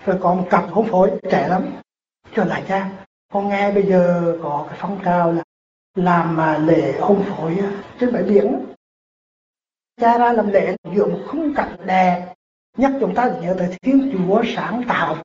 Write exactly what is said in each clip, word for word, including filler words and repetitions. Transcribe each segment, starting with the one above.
Rồi có một cặp hôn phối trẻ lắm, cho lại cha, con nghe bây giờ có cái phong trào là làm mà lễ hôn phối trên bãi biển. Cha ra làm lễ giữa một khung cảnh đẹp, nhắc chúng ta nhớ tới Thiên Chúa sáng tạo.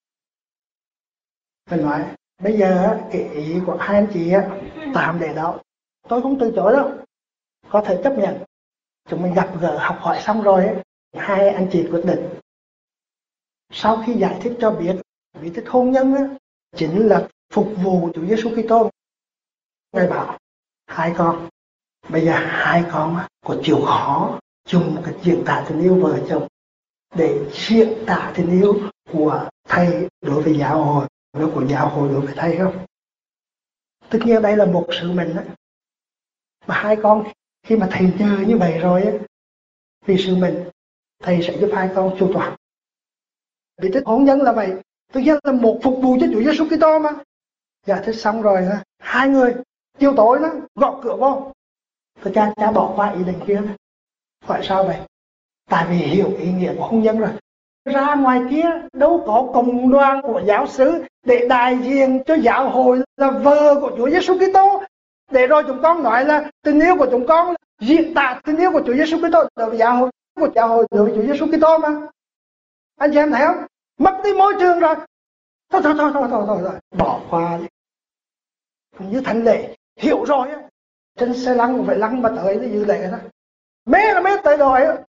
Mình nói bây giờ cái ý của hai anh chị tạm để đó, tôi không từ chối đâu, có thể chấp nhận. Chúng mình gặp gỡ học hỏi xong rồi ấy, hai anh chị quyết định. Sau khi giải thích cho biết bí tích hôn nhân ấy, chính là phục vụ Chúa Giêsu Kitô, Ngài bảo hai con, bây giờ hai con có chịu khó dùng cái diễn tả tình yêu vợ chồng để diễn tả tình yêu của thầy đối với giáo hội và của giáo hội đối với thầy không? Tất nhiên đây là một sự mình đó. Mà hai con khi mà thầy nhờ như vậy rồi ấy, vì sự mình, thầy sẽ giúp hai con chu toàn. Bí tích hôn nhân là vậy, tất nhiên là một phục vụ cho Chúa Giêsu Kitô mà. Giải thích xong rồi hai người chiều tối đó gõ cửa vô. Thì cha cha bỏ qua ý định kia. Hỏi sao vậy? Tại vì hiểu ý nghĩa của hôn nhân rồi. Ra ngoài kia đâu có cộng đoàn của giáo xứ để đại diện cho giáo hội là vợ của Chúa Giêsu Kitô, để rồi chúng con nói là tình yêu của chúng con là diễn tả tình yêu của Chúa Giêsu Kitô đối với giáo hội của giáo hội đối với Chúa Giêsu Kitô mà. Anh chị em thấy không? Mất đi môi trường rồi. Thôi thôi thôi thôi thôi, thôi, thôi. Bỏ qua đi. Như Thánh Lễ hiểu rồi á, trên xe lăn cũng phải lăn mà tới cái dự lễ đó. Mê là mê tới rồi á.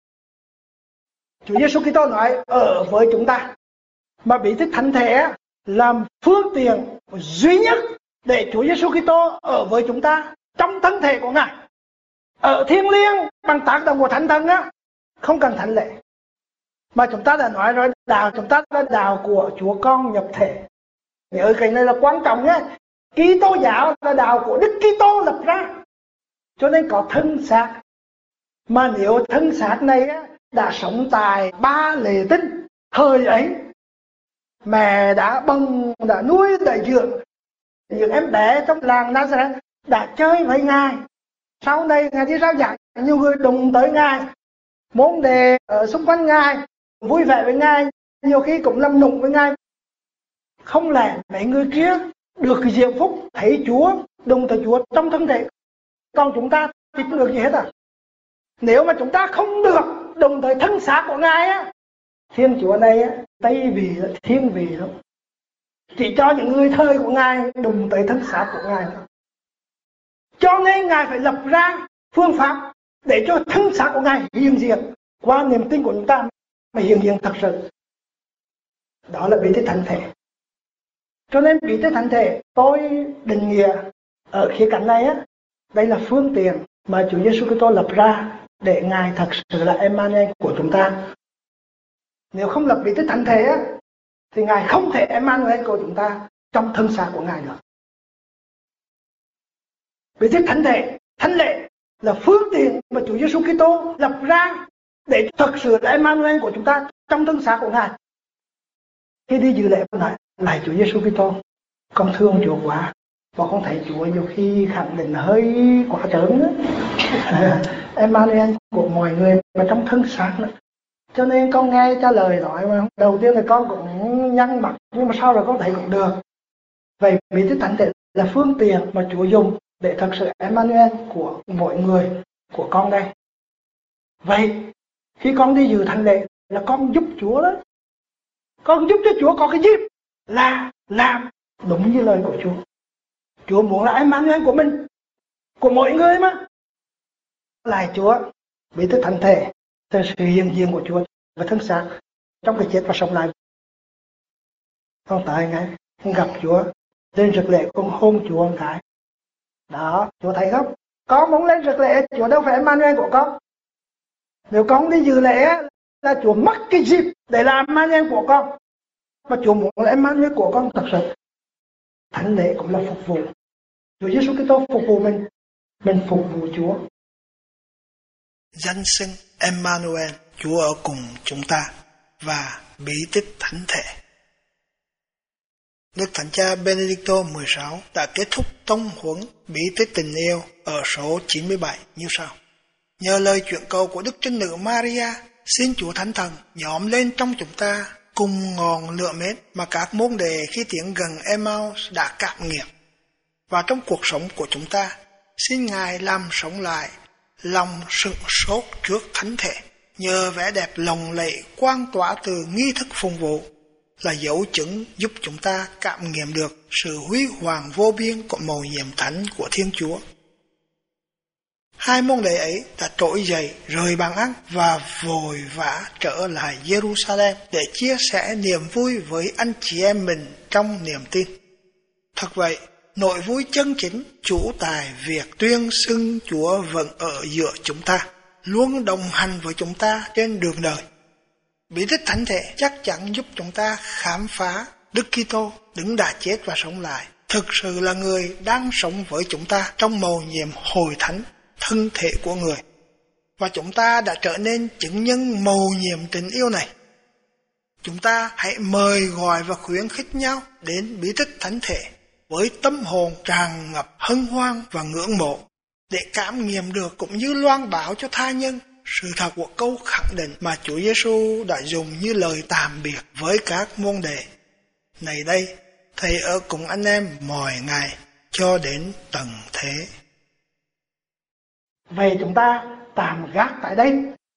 Chúa Giêsu Kitô nói ở với chúng ta, mà bí tích thánh thể làm phương tiện duy nhất để Chúa Giêsu Kitô ở với chúng ta trong thân thể của Ngài, ở thiêng liêng bằng tác động của Thánh Thần á, không cần thánh lễ. Mà chúng ta đã nói rồi, đạo chúng ta là đạo của Chúa Con nhập thể. Nhớ cái này là quan trọng nhé. Kitô giáo là đạo của Đức Kitô lập ra, cho nên có thân xác. Mà nếu thân xác này á, đã sống tại ba lễ tinh thời ấy, mẹ đã bồng, đã nuôi, đã dưỡng những em bé trong làng Nazareth, đã chơi với Ngài. Sau này Ngài đi rao giảng, nhiều người đụng tới Ngài, môn đề ở xung quanh Ngài, vui vẻ với Ngài, nhiều khi cũng làm nụng với Ngài. Không lẽ mấy người kia được cái diệu phúc thấy Chúa, đụng tới Chúa trong thân thể, còn chúng ta thì không được gì hết à? Nếu mà chúng ta không được đụng tới thân xác của Ngài á, Thiên Chúa này á, Tây vì là thiên vị lắm, chỉ cho những người thời của Ngài đụng tới thân xác của Ngài thôi. Cho nên Ngài phải lập ra phương pháp để cho thân xác của Ngài hiện diện qua niềm tin của chúng ta mà hiện diện thật sự. Đó là bí tích thánh thể. Cho nên bí tích thánh thể tôi định nghĩa ở khía cạnh này á, đây là phương tiện mà Chúa Giêsu Kitô lập ra để Ngài thật sự là Emmanuel của chúng ta. Nếu không lập bí tích thánh thể á, thì Ngài không thể Emmanuel của chúng ta trong thân xác của Ngài được. Bí tích thánh thể, thánh lễ là phương tiện mà Chúa Giêsu Kitô lập ra để thật sự là Emmanuel của chúng ta trong thân xác của Ngài. Khi đi dự lễ con nói, lại Chúa Giêsu Kitô, con thương Chúa quá, và con thấy Chúa nhiều khi khẳng định hơi quá trớn đó. Emmanuel của mọi người mà trong thân xác nữa. Cho nên con nghe trả lời nói mà đầu tiên là con cũng nhăn mặt, nhưng mà sau rồi con thấy cũng được. Vậy bí tích thánh thể là phương tiện mà Chúa dùng để thật sự Emmanuel của mọi người, của con đây. Vậy khi con đi dự thánh lễ là con giúp Chúa đó. Con giúp cho Chúa có cái dịp là làm đúng như lời của Chúa. Chúa muốn là Emmanuel của mình, của mọi người mà. Lại Chúa, bí tích thánh thể là sự hiện diện của Chúa và thân xác trong cái chết và sống lại. Con tại ngay gặp Chúa, lên rực lễ con hôn Chúa một cái. Đó, Chúa thấy không? Con muốn lên rực lễ, Chúa đâu phải Emmanuel của con. Nếu con đi dự lễ là Chúa mất cái dịp để làm Emmanuel của con. Mà Chúa muốn là Emmanuel của con thật sự. Thánh lễ cũng là phục vụ. Chúa Giêsu Kitô phục vụ mình, mình phục vụ Chúa. Danh xưng Emmanuel, Chúa ở cùng chúng ta, và bí tích thánh thể. Đức Thánh Cha Benedicto mười sáu đã kết thúc tông huấn bí tích tình yêu ở số chín mươi bảy như sau. Nhờ lời chuyển cầu của Đức Trinh Nữ Maria, xin Chúa Thánh Thần nhóm lên trong chúng ta cùng ngọn lửa mến mà các môn đệ khi tiến gần Emmaus đã cảm nghiệm. Và trong cuộc sống của chúng ta, xin Ngài làm sống lại lòng sửng sốt trước thánh thể, nhờ vẻ đẹp lộng lẫy quang tỏa từ nghi thức phụng vụ là dấu chứng giúp chúng ta cảm nghiệm được sự huy hoàng vô biên của mầu nhiệm thánh của Thiên Chúa. Hai môn đệ ấy đã trỗi dậy rời bàn ăn và vội vã trở lại Jerusalem để chia sẻ niềm vui với anh chị em mình trong niềm tin. Thật vậy, nỗi vui chân chính chủ tại việc tuyên xưng Chúa vẫn ở giữa chúng ta, luôn đồng hành với chúng ta trên đường đời. Bí tích thánh thể chắc chắn giúp chúng ta khám phá Đức Kitô đứng đã chết và sống lại, thực sự là người đang sống với chúng ta trong mầu nhiệm hội thánh, thân thể của người. Và chúng ta đã trở nên chứng nhân mầu nhiệm tình yêu này. Chúng ta hãy mời gọi và khuyến khích nhau đến bí tích thánh thể với tâm hồn tràn ngập hân hoan và ngưỡng mộ, để cảm nghiệm được cũng như loan báo cho tha nhân sự thật của câu khẳng định mà Chúa Giêsu đã dùng như lời tạm biệt với các môn đệ. Này đây, Thầy ở cùng anh em mọi ngày cho đến tận thế. Vậy chúng ta tạm gác tại đây.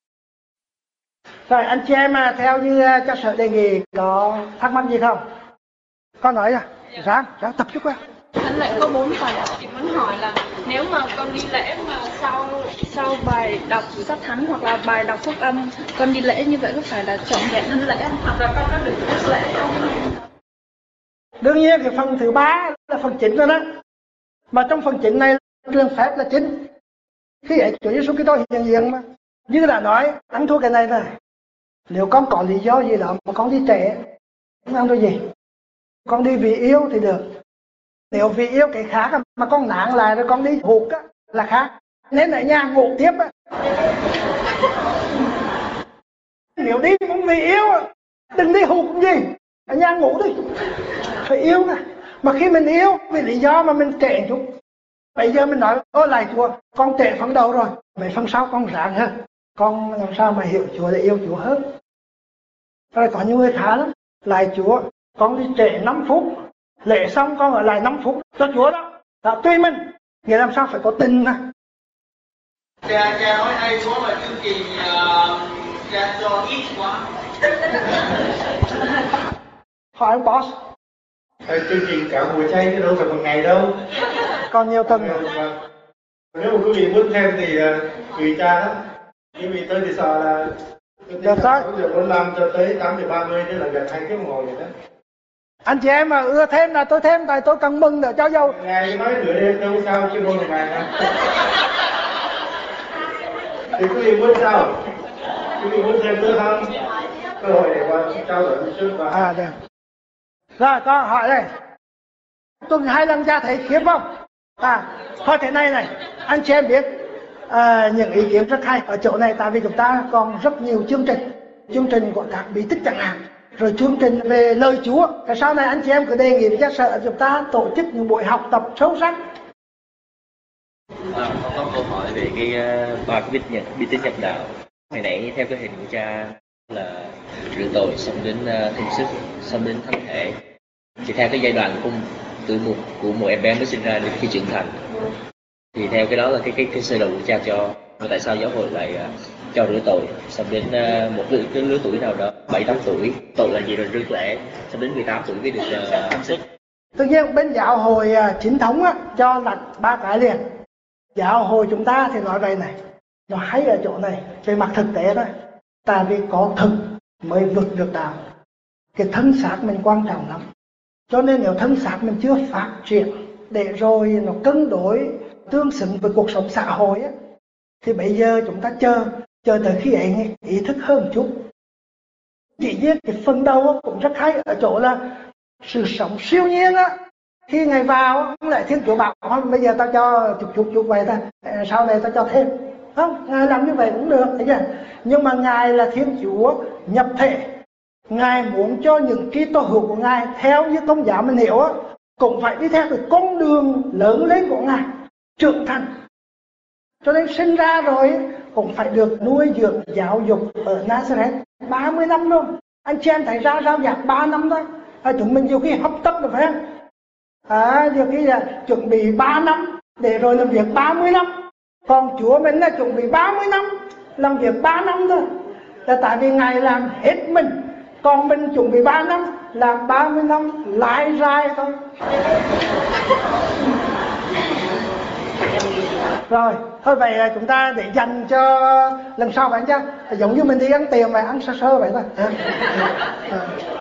Rồi anh chị em theo như cho sở đề nghị có thắc mắc gì không? Con nói à? Dạ. Ráng, ráng tập chút qua. Thánh lễ có bốn bài đọc, chị muốn hỏi là nếu mà con đi lễ mà sau sau bài đọc sách thánh hoặc là bài đọc phúc âm, con đi lễ như vậy có phải là trọn vẹn thánh lễ không? Hoặc là con có được phép lễ không? Đương nhiên cái phần thứ ba là phần chính rồi đó. Mà trong phần chính này trường phép là chính. Khi ấy Chúa Giêsu Kitô hiện diện mà. Như đã nói, ăn thua cái này này. Nếu con có lý do gì đó mà con đi trễ, không ăn được gì. Con đi vì yêu thì được. Nếu vì yêu cái khác mà con nản lại rồi con đi hụt á, là khác. Nên ở nhà ngủ tiếp á. Nếu đi cũng vì yêu, đừng đi hụt cũng gì. Ở nhà ngủ đi. Phải yêu nè. Mà khi mình yêu vì lý do mà mình trễ chút, bây giờ mình nói ôi lại Chúa, con trễ phần đầu rồi, vậy phần sau con ráng hơn, con làm sao mà hiểu Chúa để yêu Chúa hơn. Rồi có những người khá lắm, lại Chúa, con đi trễ năm phút, lễ xong con ở lại năm phút cho Chúa đó. Đó tùy mình, nghĩa làm sao phải có tình nè. Cha cha nói hay quá mà chương trình uh, cha cho ít quá. Hỏi ông boss. Thôi chương trình cả buổi chay chứ đâu phải một ngày đâu. Còn nhiều tuần rồi. Nếu mà quý vị muốn thêm thì tùy cha đó. Quý vị tới thì sợ là Được rồi. sáu giờ bốn mươi lăm cho tới tám giờ ba mươi, tức là gần hai tiếng đồng hồ vậy đó. Anh chị em mà ưa thêm là tôi thêm, tại tôi cần mừng để cho dâu. Ngày nói nửa đêm đâu sao chứ không ngày hả? Thì quý vị muốn sao? Quý vị muốn thêm nữa không? Cơ hội để qua trao đổi một chút. À được. Rồi con hỏi đây. Tuần hai lần cha thấy khiếp không? À, thôi thế này này, anh chị em biết à, những ý kiến rất hay ở chỗ này, tại vì chúng ta còn rất nhiều chương trình, chương trình của các bí tích chẳng hạn, rồi chương trình về lời Chúa. Cái sau này anh chị em cứ đề nghị với cha sợ chúng ta tổ chức những buổi học tập sâu sắc. À, con có câu hỏi về cái ba cái bí tích bí tích nhập đạo. Hồi nãy theo cái hình của cha là rửa tội xong đến uh, thêm sức, xong đến thánh thể. Thì theo cái giai đoạn của từ một của một em bé mới sinh ra đến khi trưởng thành, thì theo cái đó là cái cái cái sơ đồ của cha cho. Mà tại sao giáo hội lại uh, cho rửa tội xong đến uh, một cái, cái lứa tuổi nào đó bảy tám tuổi, tội là gì rồi rước lễ, xong đến mười tám tuổi mới được uh, thánh sức. Tự nhiên bên giáo hội uh, chính thống á, cho là ba cái liền. Giáo hội chúng ta thì nói vậy này, nó hay ở chỗ này về mặt thực tế thôi. Tại vì có thực mới vượt được đạo. Cái thân xác mình quan trọng lắm. Cho nên nếu thân xác mình chưa phát triển để rồi nó cân đối tương xứng với cuộc sống xã hội á, thì bây giờ chúng ta chờ chờ tới khi ấy ý thức hơn một chút. Chỉ biết cái phần đầu cũng rất hay ở chỗ là sự sống siêu nhiên á. Khi Ngài vào lại Thiên Chúa bảo không, bây giờ tao cho chục chục chục vậy ta, sau này tao cho thêm. Không, Ngài làm như vậy cũng được, thấy chưa? Nhưng mà Ngài là Thiên Chúa nhập thể. Ngài muốn cho những Kitô hữu của Ngài theo như Công giáo mình hiểu á, cũng phải đi theo cái con đường lớn lên của Ngài, trưởng thành. Cho nên sinh ra rồi cũng phải được nuôi dưỡng giáo dục ở Nazareth ba mươi năm luôn. Anh chị em thấy ra rao giảng ba năm thôi, à, chúng mình nhiều khi hấp tấp là phải không? À, nhiều khi là chuẩn bị ba năm để rồi làm việc ba mươi năm. Còn Chúa mình là chuẩn bị ba mươi năm, làm việc ba năm thôi. Là tại vì Ngài làm hết mình, còn mình chuẩn bị ba năm, làm ba mươi năm lại dài thôi. Rồi, thôi vậy là chúng ta để dành cho lần sau bạn chứ. Giống như mình đi ăn tiền mà ăn sơ sơ vậy thôi. À, à.